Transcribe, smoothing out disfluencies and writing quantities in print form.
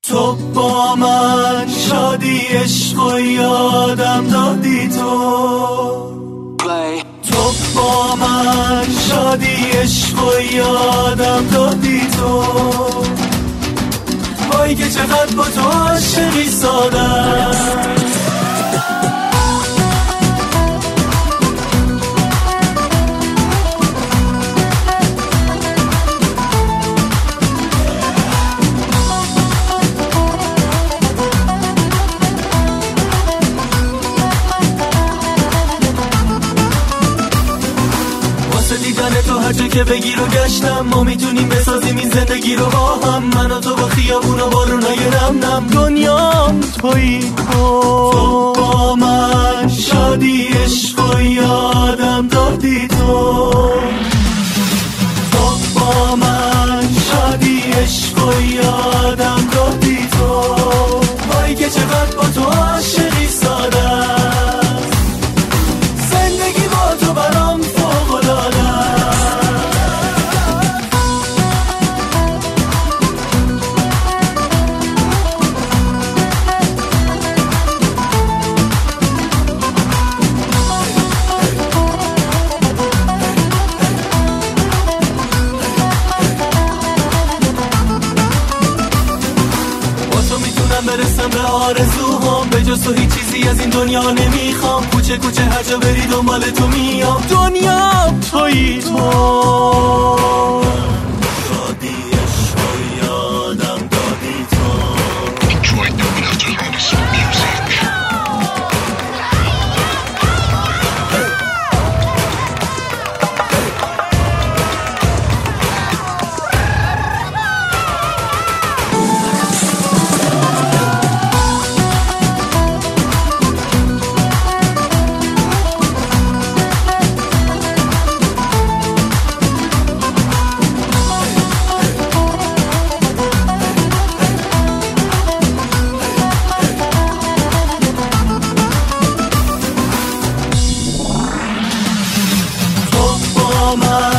تو با من شادی عشق و یادم دادی تو با من شادی عشق و یادم دادی تو وای که چقدر با تو عاشقی سادم دیدن تو هر جا که بگیر و گشتم ما میتونیم بسازیم این زندگی رو با هم من و تو با خیابون و بارونای نم نم دنیام تویی تو با من شادی عشق و یادم دادی تو با من شادی عشق و یادم دادی تو وای که چقدر با تو عاشقی ساده زندگی با تو برام برسم به آرزوهام به جز تو هیچ چیزی از این دنیا نمیخوام کوچه کوچه هر جا بری دنبال تو میام دنیا تویی تو شادی عشق و یادم دادی تو Enjoy new enough to learn some music من